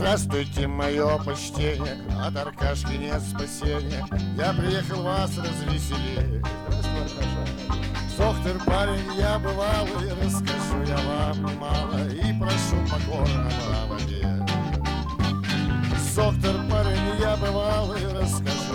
Здравствуйте, мое почтение, от Аркашки нет спасения. Я приехал вас развеселить. Здравствуй, Аркаша. Доктор, парень, я бывалый, расскажу я вам немало и прошу покорно на воде. Доктор, парень, я бывалый, расскажу